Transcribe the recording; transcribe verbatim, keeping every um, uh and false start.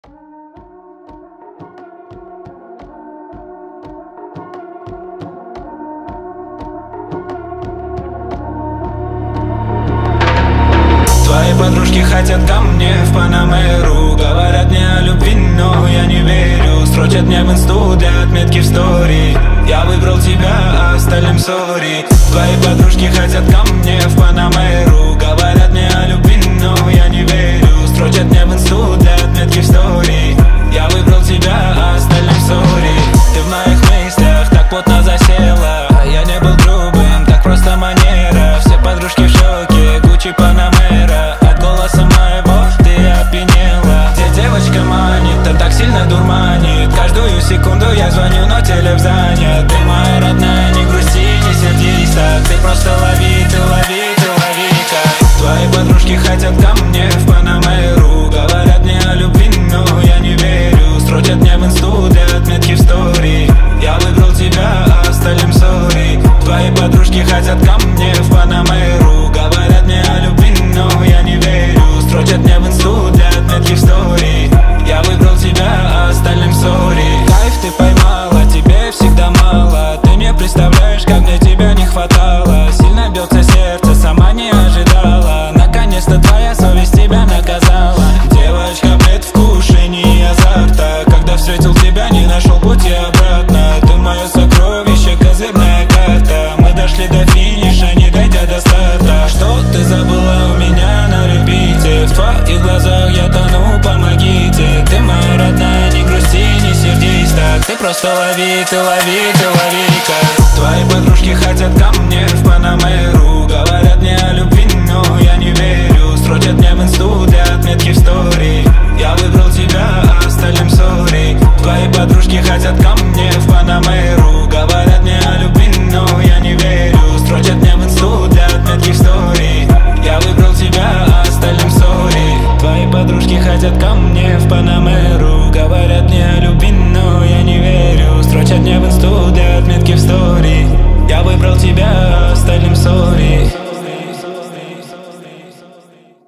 Твои подружки хотят ко мне в Панамеру, говорят мне о любви, но я не верю. Строчат мне в инсту для отметки в стори. Я выбрал тебя, а остальным сори. Твои подружки хотят ко мне в Панамеру, говорят мне о любви, но я не верю. Строчат мне в инсту для отметки в стори. Я выбрал тебя, а остальным сори. Ты в моих мыслях так плотно засела, а я не был грубым, так просто манера. Все подружки в шоке, Гуччи, Панамера. От голоса моего ты опьянела. Где девочка манит, а так сильно дурманит. Каждую секунду я звоню, но телефон занят. Ты моя родная, не грусти, не сердись так. Ты просто лови, ты лови, ты лови кайф. Твои подружки хотят ко мне в Панамеру, говорят мне о любви, но я не верю. Строчат мне в инсту для отметки в стори. Я выбрал тебя, а остальным сори. Твои подружки хотят ко мне в Панамеру, говорят мне о любви, но я не верю. Строчат мне в инсту для отметки в стори. Я выбрал тебя, а остальным сори. Кайф ты поймала, тебе всегда мало. Ты не представляешь, как мне тебя не хватало. Сильно бьется сердце, сама не ожидала. Наконец-то твоя совесть тебя наказала. Девочка, предвкушение азарта. Когда встретил тебя, не нашел пути обратно. Ты мое сокровище, козырная карта. Мы дошли до финиша, не дойдя до старта. Что ты забыла у меня на репите? В твоих глазах я тону, помогите. Ты моя родная, не грусти, не сердись так. Ты просто лови, ты лови, ты лови кайф. Твои подружки хотят ко мне в Панамеру, говорят мне о любви, но я не верю. Строчат мне в инсту для отметки в стори. Я выбрал тебя, а остальным сори. Твои подружки хотят ко мне в Панамеру, говорят мне о любви, но я не верю. Строчат мне в инсту для отметки в стори. Я выбрал тебя, а остальным сори. Твои подружки хотят ко мне в Панамеру, говорят мне о любви, но я не верю. Строчат мне в инсту для отметки в стори. Я выбрал тебя, а остальным сори.